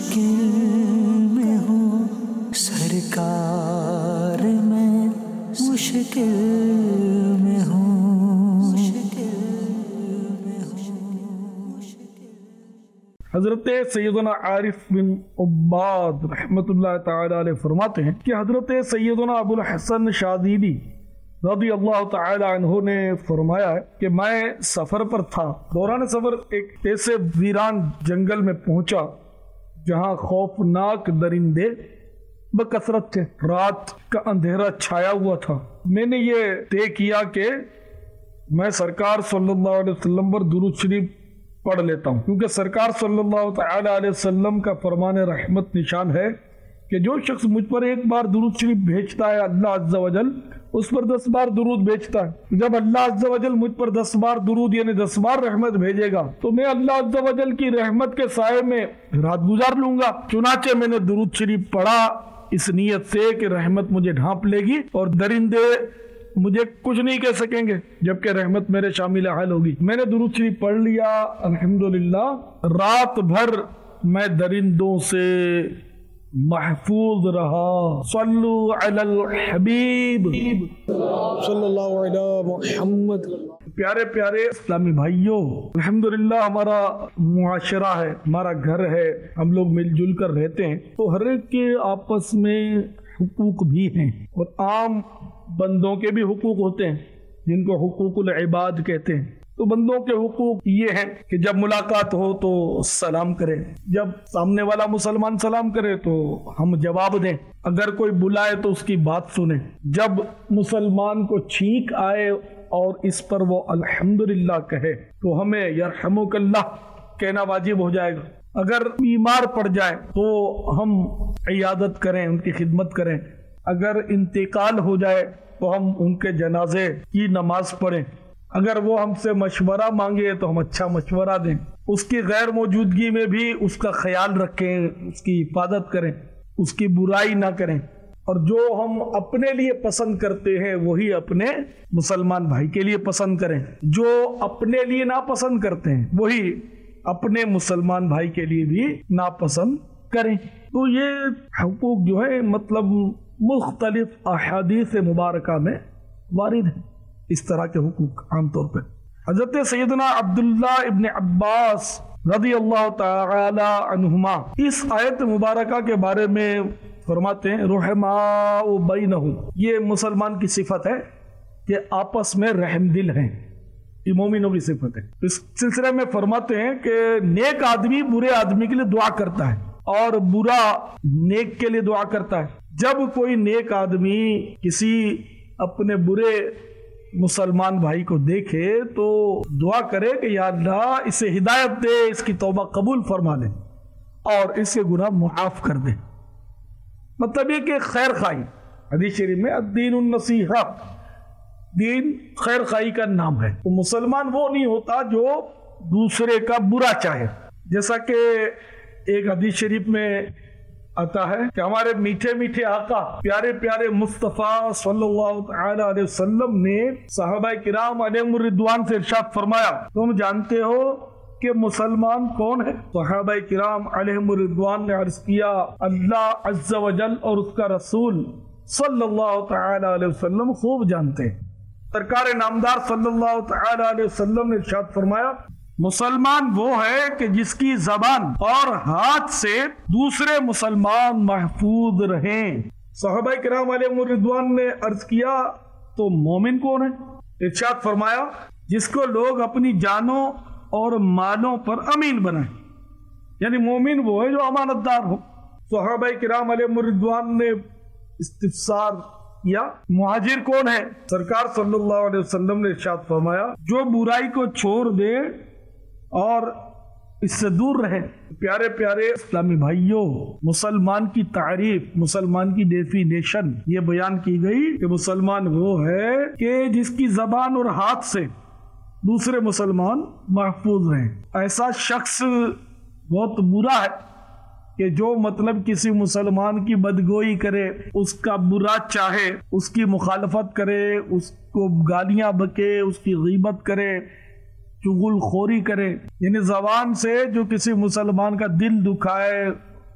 مشکل میں ہوں سرکار، میں مشکل میں ہوں۔ حضرت سیدنا عارف بن عباد رحمۃ اللہ تعالی علیہ فرماتے ہیں کہ حضرت سیدنا ابو الحسن شاذلی رضی اللہ تعالی عنہ نے فرمایا ہے کہ میں سفر پر تھا، دوران سفر ایک ایسے ویران جنگل میں پہنچا جہاں خوفناک درندے بکثرت تھے، رات کا اندھیرا چھایا ہوا تھا۔ میں نے یہ طے کیا کہ میں سرکار صلی اللہ علیہ وسلم پر درود شریف پڑھ لیتا ہوں، کیونکہ سرکار صلی اللہ تعالی علیہ وسلم کا فرمان رحمت نشان ہے کہ جو شخص مجھ پر ایک بار درود شریف بھیجتا ہے اللہ عز و جل اس پر 10 بار درود بھیجتا ہے۔ جب اللہ عز و جل مجھ پر 10 بار درود یعنی 10 بار رحمت بھیجے گا تو میں اللہ عز و جل کی رحمت کے سائے میں رات گزار لوں گا۔ چنانچہ میں نے درود شریف پڑھا اس نیت سے کہ رحمت مجھے ڈھانپ لے گی اور درندے مجھے کچھ نہیں کہہ سکیں گے جبکہ رحمت میرے شامل حال ہوگی۔ میں نے درود شریف پڑھ لیا، الحمدللہ رات بھر میں درندوں سے محفوظ رہا۔ صلو علی الحبیب صلی اللہ علیہ محمد۔ پیارے پیارے اسلامی بھائیوں، الحمدللہ ہمارا معاشرہ ہے، ہمارا گھر ہے، ہم لوگ مل جل کر رہتے ہیں، تو ہر ایک کے آپس میں حقوق بھی ہیں اور عام بندوں کے بھی حقوق ہوتے ہیں جن کو حقوق العباد کہتے ہیں۔ تو بندوں کے حقوق یہ ہیں کہ جب ملاقات ہو تو سلام کریں، جب سامنے والا مسلمان سلام کرے تو ہم جواب دیں، اگر کوئی بلائے تو اس کی بات سنیں، جب مسلمان کو چھینک آئے اور اس پر وہ الحمدللہ کہے تو ہمیں یرحمک اللہ کہنا واجب ہو جائے گا۔ اگر بیمار پڑ جائے تو ہم عیادت کریں، ان کی خدمت کریں، اگر انتقال ہو جائے تو ہم ان کے جنازے کی نماز پڑھیں، اگر وہ ہم سے مشورہ مانگے تو ہم اچھا مشورہ دیں، اس کی غیر موجودگی میں بھی اس کا خیال رکھیں، اس کی حفاظت کریں، اس کی برائی نہ کریں، اور جو ہم اپنے لیے پسند کرتے ہیں وہی اپنے مسلمان بھائی کے لیے پسند کریں، جو اپنے لیے ناپسند کرتے ہیں وہی اپنے مسلمان بھائی کے لیے بھی ناپسند کریں۔ تو یہ حقوق جو ہے مطلب مختلف احادیث مبارکہ میں وارد ہیں، اس طرح کے حقوق عام طور پہ۔ حضرت سیدنا عبداللہ ابن عباس رضی اللہ تعالی عنہما اس آیت مبارکہ کے بارے میں فرماتے ہیں رحماء بینہم، یہ مسلمان کی صفت ہے کہ آپس میں رحم دل ہیں، یہ مومنوں کی صفت ہے۔ اس سلسلے میں فرماتے ہیں کہ نیک آدمی برے آدمی کے لیے دعا کرتا ہے اور برا نیک کے لیے دعا کرتا ہے۔ جب کوئی نیک آدمی کسی اپنے برے مسلمان بھائی کو دیکھے تو دعا کرے کہ یا اللہ اسے ہدایت دے، اس کی توبہ قبول فرما دے اور اس کے گناہ معاف کر دے۔ مطلب یہ کہ خیر خواہی، حدیث شریف میں الدین النصیحہ، دین خیر خواہی کا نام ہے۔ تو مسلمان وہ نہیں ہوتا جو دوسرے کا برا چاہے، جیسا کہ ایک حدیث شریف میں آتا ہے کہ ہمارے میٹھے میٹھے آقا پیارے پیارے مصطفیٰ صلی اللہ تعالی علیہ وسلم نے صحابہ کرام علیہم الرضوان سے ارشاد فرمایا، تم جانتے ہو کہ مسلمان کون ہے؟ صحابہ کرام علیہم الرضوان نے عرض کیا اللہ عز و جل اور اس کا رسول صلی اللہ تعالی علیہ وسلم خوب جانتے ہیں۔ سرکار نامدار صلی اللہ تعالی علیہ وسلم نے ارشاد فرمایا مسلمان وہ ہے کہ جس کی زبان اور ہاتھ سے دوسرے مسلمان محفوظ رہیں۔ صحابہ کرام علیہم الرضوان نے عرض کیا تو مومن کون ہے؟ ارشاد فرمایا جس کو لوگ اپنی جانوں اور مالوں پر امین بنائیں، یعنی مومن وہ ہے جو امانت دار ہو۔ صحابہ کرام علیہم الرضوان نے استفسار کیا مہاجر کون ہے؟ سرکار صلی اللہ علیہ وسلم نے ارشاد فرمایا جو برائی کو چھوڑ دے اور اس سے دور رہے۔ پیارے پیارے اسلامی بھائیوں، مسلمان کی تعریف، مسلمان کی ڈیفینیشن یہ بیان کی گئی کہ مسلمان وہ ہے کہ جس کی زبان اور ہاتھ سے دوسرے مسلمان محفوظ رہیں۔ ایسا شخص بہت برا ہے کہ جو مطلب کسی مسلمان کی بدگوئی کرے، اس کا برا چاہے، اس کی مخالفت کرے، اس کو گالیاں بکے، اس کی غیبت کرے، چغل خوری کرے، یعنی زبان سے جو کسی مسلمان کا دل دکھائے،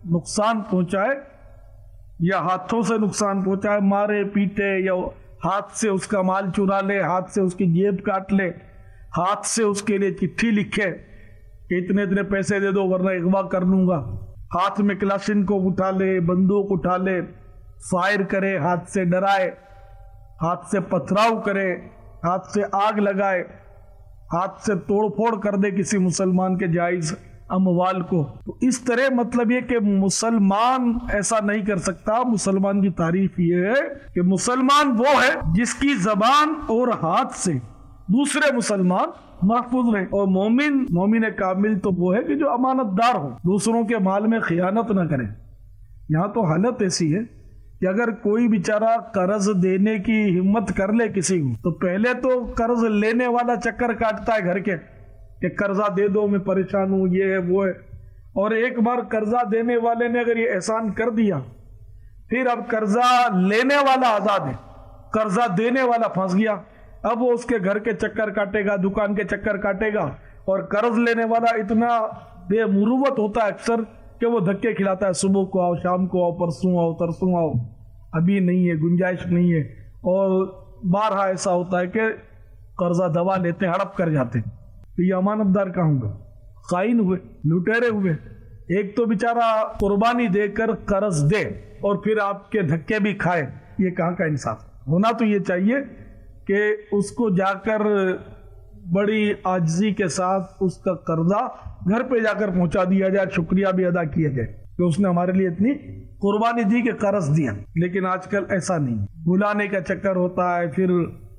نقصان پہنچائے یا ہاتھوں سے نقصان پہنچائے، مارے پیٹے یا ہاتھ سے اس کا مال چرا لے، ہاتھ سے اس کی جیب کاٹ لے، ہاتھ سے اس کے لیے چٹھی لکھے کہ اتنے اتنے پیسے دے دو ورنہ اغوا کر لوں گا، ہاتھ میں کلاشن کو اٹھا لے، بندوق اٹھا لے، فائر کرے، ہاتھ سے ڈرائے، ہاتھ سے پتھراؤ کرے، ہاتھ سے آگ لگائے، ہاتھ سے توڑ پھوڑ کر دے کسی مسلمان کے جائز اموال کو، تو اس طرح مطلب یہ کہ مسلمان ایسا نہیں کر سکتا۔ مسلمان کی تعریف یہ ہے کہ مسلمان وہ ہے جس کی زبان اور ہاتھ سے دوسرے مسلمان محفوظ رہے، اور مومن کامل تو وہ ہے کہ جو امانت دار ہو، دوسروں کے مال میں خیانت نہ کرے۔ یہاں تو حالت ایسی ہے کہ اگر کوئی بیچارہ قرض دینے کی ہمت کر لے کسی کو، تو پہلے تو قرض لینے والا چکر کاٹتا ہے گھر کے کہ قرضہ دے دو، میں پریشان ہوں، یہ ہے وہ ہے، اور ایک بار قرضہ دینے والے نے اگر یہ احسان کر دیا، پھر اب قرضہ لینے والا آزاد ہے، قرضہ دینے والا پھنس گیا، اب وہ اس کے گھر کے چکر کاٹے گا، دکان کے چکر کاٹے گا، اور قرض لینے والا اتنا بے مروت ہوتا ہے اکثر کہ وہ دھکے کھلاتا ہے، صبح کو آؤ، شام کو آؤ، پرسوں آؤ، ترسوں آؤ، ابھی نہیں ہے، گنجائش نہیں ہے، اور بارہا ایسا ہوتا ہے کہ قرضہ دبا لیتے ہیں، ہڑپ کر جاتے ہیں۔ تو یہ امانت دار کہاں ہوگا؟ خائن ہوئے، لٹیرے ہوئے۔ ایک تو بیچارہ قربانی دے کر قرض دے اور پھر آپ کے دھکے بھی کھائے، یہ کہاں کا انصاف؟ ہونا تو یہ چاہیے کہ اس کو جا کر بڑی عاجزی کے ساتھ اس کا قرضہ گھر پہ جا کر پہنچا دیا جائے، شکریہ بھی ادا کیا جائے کہ اس نے ہمارے لیے اتنی قربانی دی کہ قرض دیا۔ لیکن آج کل ایسا نہیں، بلانے کا چکر ہوتا ہے، پھر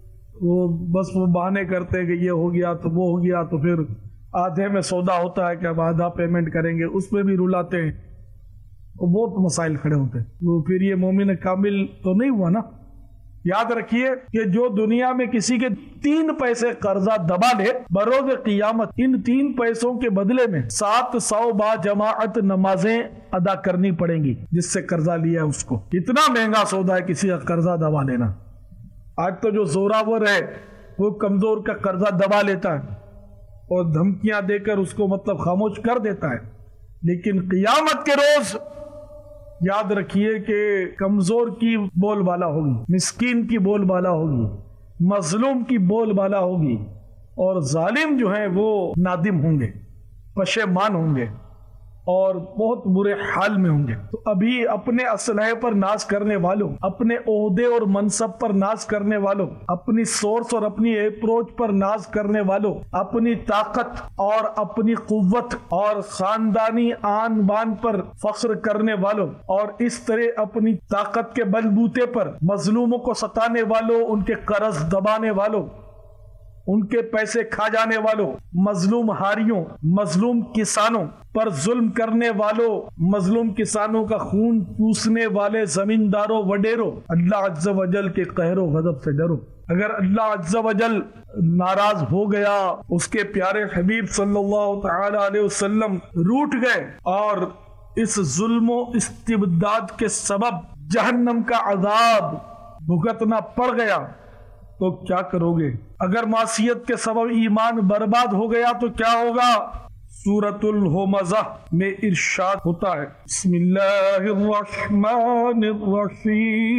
وہ بہانے کرتے ہیں کہ یہ ہو گیا تو وہ ہو گیا، تو پھر آدھے میں سودا ہوتا ہے کہ اب آدھا پیمنٹ کریں گے، اس پہ بھی رلاتے ہیں، اور بہت مسائل کھڑے ہوتے ہیں۔ وہ پھر یہ مومن کامل تو نہیں ہوا نا۔ یاد رکھیے کہ جو دنیا میں کسی کے 3 پیسے قرضہ دبا لے، بروز قیامت ان 3 پیسوں کے بدلے میں 700 با جماعت نمازیں ادا کرنی پڑیں گی جس سے قرضہ لیا ہے اس کو۔ اتنا مہنگا سودا ہے کسی کا قرضہ دبا لینا۔ آج تو جو زوراور ہے وہ کمزور کا قرضہ دبا لیتا ہے اور دھمکیاں دے کر اس کو مطلب خاموش کر دیتا ہے، لیکن قیامت کے روز یاد رکھیے کہ کمزور کی بول بالا ہوگی، مسکین کی بول بالا ہوگی، مظلوم کی بول بالا ہوگی، اور ظالم جو ہیں وہ نادم ہوں گے، پشیمان ہوں گے، اور بہت برے حال میں ہوں گے۔ تو ابھی اپنے اسلحے پر ناز کرنے والوں، اپنے عہدے اور منصب پر ناز کرنے والوں، اپنی سورس اور اپنی اپروچ پر ناز کرنے والوں، اپنی طاقت اور اپنی قوت اور خاندانی آن بان پر فخر کرنے والوں، اور اس طرح اپنی طاقت کے بلبوتے پر مظلوموں کو ستانے والوں، ان کے قرض دبانے والوں، ان کے پیسے کھا جانے والوں، مظلوم ہاریوں، مظلوم کسانوں پر ظلم کرنے والوں، مظلوم کسانوں کا خون چوسنے والے زمینداروں وڈیروں، اللہ عز و جل کے قہر و غضب سے ڈرو۔ اگر اللہ عز و جل ناراض ہو گیا، اس کے پیارے حبیب صلی اللہ تعالی علیہ وسلم روٹھ گئے اور اس ظلم و استبداد کے سبب جہنم کا عذاب بھگتنا پڑ گیا تو کیا کرو گے؟ اگر معصیت کے سبب ایمان برباد ہو گیا تو کیا ہوگا؟ سورۃ الہمزہ میں ارشاد ہوتا ہے، بسم اللہ الرحمن الرحیم،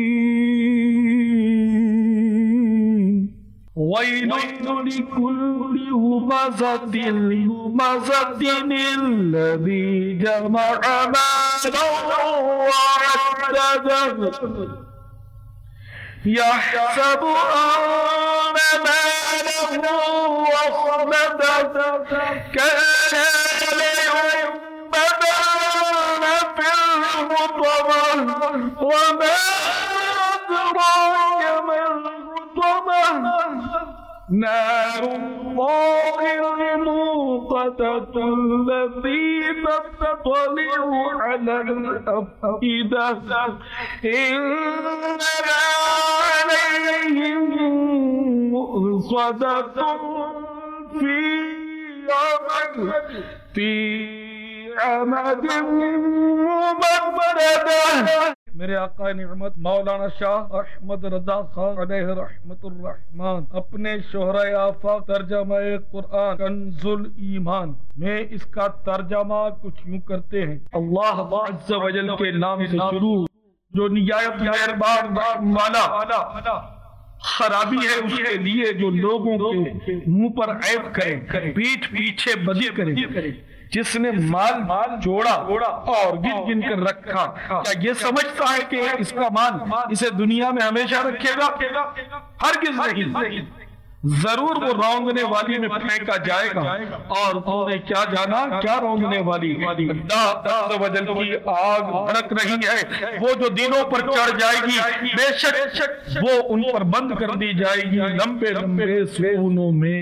وَيْلٌ لِكُلِّ هُمَزَةٍ الَّذِي جَمَعَ مَالًا وَعَدَّدَهُ يحسب أن ماله أخلده كلا لينبذن في الحطمة وما أدراك ما الحطمة نار الله الموقدة التي تطلع على الأفئدة إنها عليهم مؤصدة في عمد ممددة۔ میرے آقا نعمت مولانا شاہ احمد رضا خان علیہ رحمت الرحمن اپنے شہرہ آفاق ترجمہ قرآن کنز الایمان میں اس کا ترجمہ کچھ یوں کرتے ہیں: اللہ عز و جل کے نام سے شروع جو نہایت مہربان والا، خرابی ہے اس کے لیے جو لوگوں کے منہ پر عیب کرے، پیٹھ پیچھے بدی کرے، جس نے مال جوڑا اور گن گن کر رکھا، کیا یہ سمجھتا ہے کہ اس کا مال اسے دنیا میں ہمیشہ رکھے گا؟ ہرگز نہیں، ضرور وہ رونگنے والی میں پھینکا جائے گا، اور تو نے کیا جانا کیا رونگنے والی؟ اللہ عز و جل کی آگ بھڑک رہی ہے، وہ جو دلوں پر چڑھ جائے گی، بے شک وہ ان پر بند کر دی جائے گی لمبے لمبے سونوں میں۔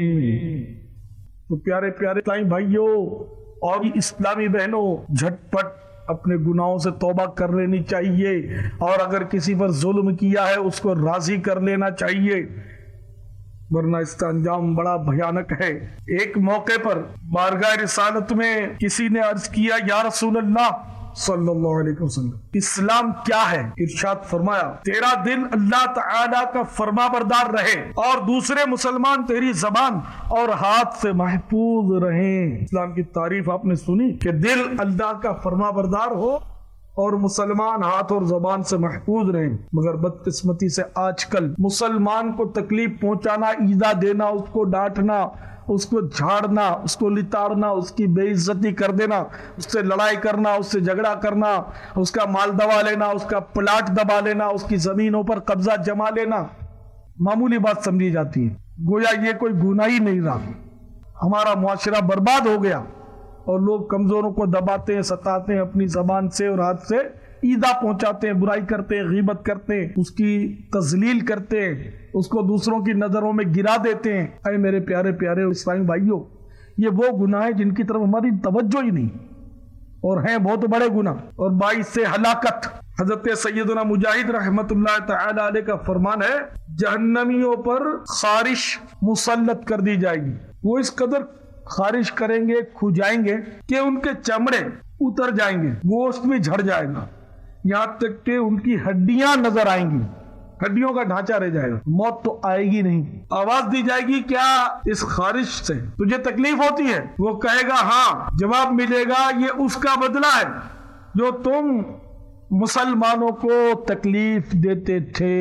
تو پیارے پیارے اسلامی بھائیوں اور اسلامی بہنوں، جھٹ پٹ اپنے گناہوں سے توبہ کر لینی چاہیے، اور اگر کسی پر ظلم کیا ہے اس کو راضی کر لینا چاہیے، ورنہ اس کا انجام بڑا بھیانک ہے۔ ایک موقع پر بارگاہ رسالت میں کسی نے عرض کیا: یا رسول اللہ صلی اللہ علیہ وسلم، اسلام کیا ہے؟ ارشاد فرمایا: تیرا دل اللہ تعالی کا فرما بردار رہے اور دوسرے مسلمان تیری زبان اور ہاتھ سے محفوظ رہیں۔ اسلام کی تعریف آپ نے سنی کہ دل اللہ کا فرما بردار ہو اور مسلمان ہاتھ اور زبان سے محفوظ رہیں، مگر بدقسمتی سے آج کل مسلمان کو تکلیف پہنچانا، ایذا دینا، اس کو ڈانٹنا، اس کو جھاڑنا، اس کو لتاڑنا، اس کی بے عزتی کر دینا، اس سے لڑائی کرنا، اس سے جھگڑا کرنا، اس کا مال دبا لینا، اس کا پلاٹ دبا لینا، اس کی زمینوں پر قبضہ جما لینا معمولی بات سمجھی جاتی ہے، گویا یہ کوئی گناہ ہی نہیں رہا۔ ہمارا معاشرہ برباد ہو گیا اور لوگ کمزوروں کو دباتے ہیں، ستاتے ہیں، اپنی زبان سے اور ہاتھ سے ایذا پہنچاتے ہیں، برائی کرتے ہیں، غیبت کرتے ہیں، اس کی تذلیل کرتے ہیں، اس کو دوسروں کی نظروں میں گرا دیتے ہیں۔ اے میرے پیارے پیارے اسلامی بھائیوں، یہ وہ گناہ ہیں جن کی طرف ہماری توجہ ہی نہیں، اور ہیں بہت بڑے گناہ اور باعث سے ہلاکت۔ حضرت سیدنا مجاہد رحمت اللہ تعالی علیہ کا فرمان ہے: جہنمیوں پر خارش مسلط کر دی جائے گی، وہ اس قدر خارش کریں گے، کھجائیں گے کہ ان کے چمڑے اتر جائیں گے، گوشت بھی جھڑ جائے گا، یہاں تک کہ ان کی ہڈیاں نظر آئیں گی، ہڈیوں کا ڈھانچہ رہ جائے گا، موت تو آئے گی نہیں۔ آواز دی جائے گی: کیا اس خارش سے تجھے تکلیف ہوتی ہے؟ وہ کہے گا: ہاں۔ جواب ملے گا: یہ اس کا بدلہ ہے جو تم مسلمانوں کو تکلیف دیتے تھے۔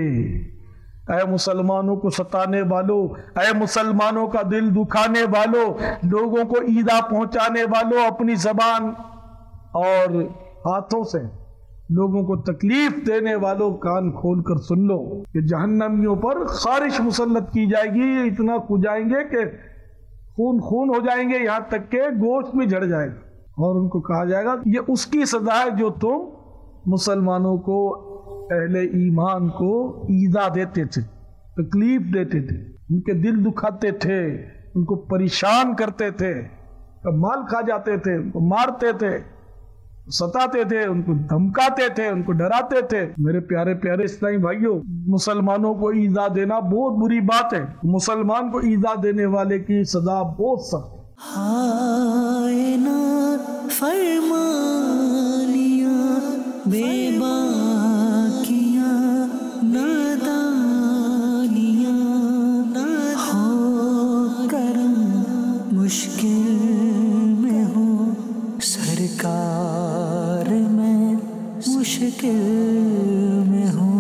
اے مسلمانوں کو ستانے والوں، اے مسلمانوں کا دل دکھانے والوں، لوگوں کو ایذا پہنچانے والوں، اپنی زبان اور ہاتھوں سے لوگوں کو تکلیف دینے والوں، کان کھول کر سن لو کہ جہنمیوں پر خارش مسلط کی جائے گی، اتنا کھجائیں گے کہ خون خون ہو جائیں گے، یہاں تک کہ گوشت بھی جھڑ جائے گا، اور ان کو کہا جائے گا یہ اس کی سزا ہے جو تم مسلمانوں کو، اہل ایمان کو ایذا دیتے تھے، تکلیف دیتے تھے، ان کے دل دکھاتے تھے، ان کو پریشان کرتے تھے، مال کھا جاتے تھے، ان کو مارتے تھے، ستاتے تھے، ان کو دھمکاتے تھے، ان کو ڈراتے تھے۔ میرے پیارے پیارے اسلامی بھائیوں، مسلمانوں کو ایذا دینا بہت بری بات ہے، مسلمان کو ایذا دینے والے کی سزا بہت سخت ہے۔ ہائے نا فرمانیاں بے باکیاں نادانیاں، ہو کرم مشکل میں ہو سرکار، میں مشکل میں ہوں۔